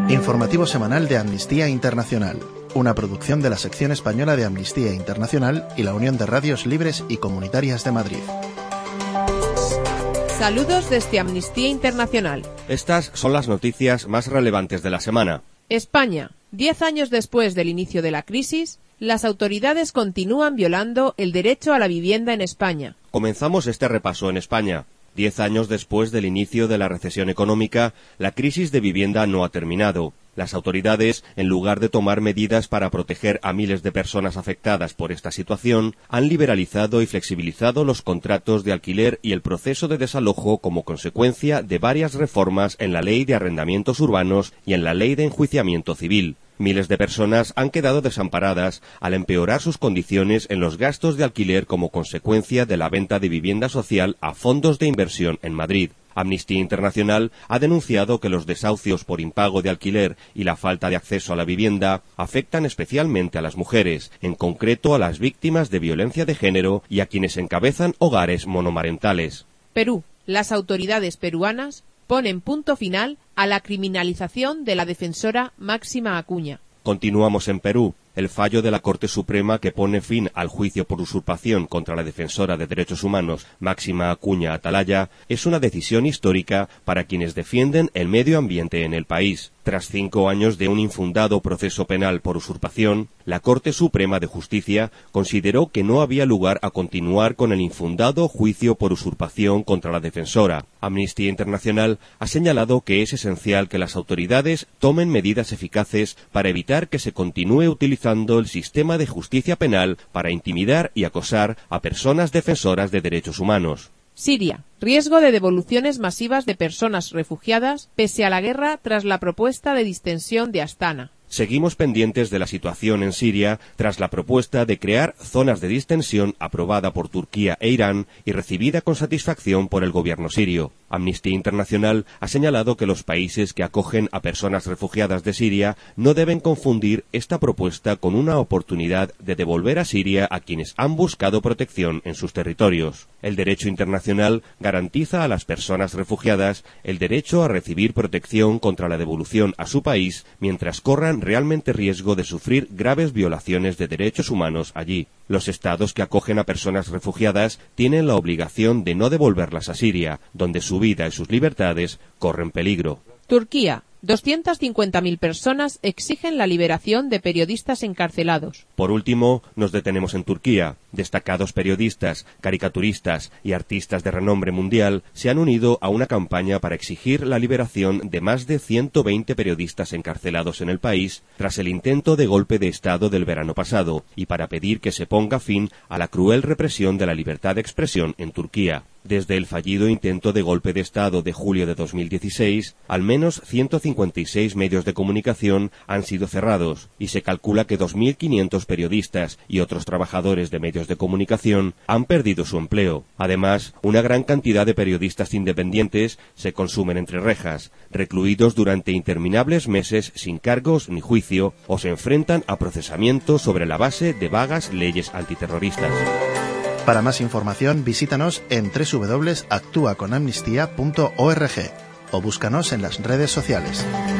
Informativo semanal de Amnistía Internacional, una producción de la sección española de Amnistía Internacional y la Unión de Radios Libres y Comunitarias de Madrid. Saludos desde Amnistía Internacional. Estas son las noticias más relevantes de la semana. España. 10 años después del inicio de la crisis, las autoridades continúan violando el derecho a la vivienda en España. Comenzamos este repaso en España. 10 años después del inicio de la recesión económica, la crisis de vivienda no ha terminado. Las autoridades, en lugar de tomar medidas para proteger a miles de personas afectadas por esta situación, han liberalizado y flexibilizado los contratos de alquiler y el proceso de desalojo como consecuencia de varias reformas en la Ley de Arrendamientos Urbanos y en la Ley de Enjuiciamiento Civil. Miles de personas han quedado desamparadas al empeorar sus condiciones en los gastos de alquiler como consecuencia de la venta de vivienda social a fondos de inversión en Madrid. Amnistía Internacional ha denunciado que los desahucios por impago de alquiler y la falta de acceso a la vivienda afectan especialmente a las mujeres, en concreto a las víctimas de violencia de género y a quienes encabezan hogares monomarentales. Perú. Las autoridades peruanas ponen punto final a la criminalización de la defensora Máxima Acuña. Continuamos en Perú. El fallo de la Corte Suprema que pone fin al juicio por usurpación contra la defensora de derechos humanos Máxima Acuña Atalaya es una decisión histórica para quienes defienden el medio ambiente en el país. Tras 5 años de un infundado proceso penal por usurpación, la Corte Suprema de Justicia consideró que no había lugar a continuar con el infundado juicio por usurpación contra la defensora. Amnistía Internacional ha señalado que es esencial que las autoridades tomen medidas eficaces para evitar que se continúe utilizando el sistema de justicia penal para intimidar y acosar a personas defensoras de derechos humanos. Siria. Riesgo de devoluciones masivas de personas refugiadas pese a la guerra tras la propuesta de distensión de Astana. Seguimos pendientes de la situación en Siria tras la propuesta de crear zonas de distensión aprobada por Turquía e Irán y recibida con satisfacción por el gobierno sirio. Amnistía Internacional ha señalado que los países que acogen a personas refugiadas de Siria no deben confundir esta propuesta con una oportunidad de devolver a Siria a quienes han buscado protección en sus territorios. El derecho internacional garantiza a las personas refugiadas el derecho a recibir protección contra la devolución a su país mientras corran realmente riesgo de sufrir graves violaciones de derechos humanos allí. Los estados que acogen a personas refugiadas tienen la obligación de no devolverlas a Siria, donde su vida y sus libertades corren peligro. Turquía. 250.000 personas exigen la liberación de periodistas encarcelados. Por último, nos detenemos en Turquía. Destacados periodistas, caricaturistas y artistas de renombre mundial se han unido a una campaña para exigir la liberación de más de 120 periodistas encarcelados en el país tras el intento de golpe de Estado del verano pasado y para pedir que se ponga fin a la cruel represión de la libertad de expresión en Turquía. Desde el fallido intento de golpe de Estado de julio de 2016, al menos 156 medios de comunicación han sido cerrados y se calcula que 2.500 periodistas y otros trabajadores de medios de comunicación han perdido su empleo. Además, una gran cantidad de periodistas independientes se consumen entre rejas, recluidos durante interminables meses sin cargos ni juicio o se enfrentan a procesamiento sobre la base de vagas leyes antiterroristas. Para más información, visítanos en www.actuaconamnistía.org o búscanos en las redes sociales.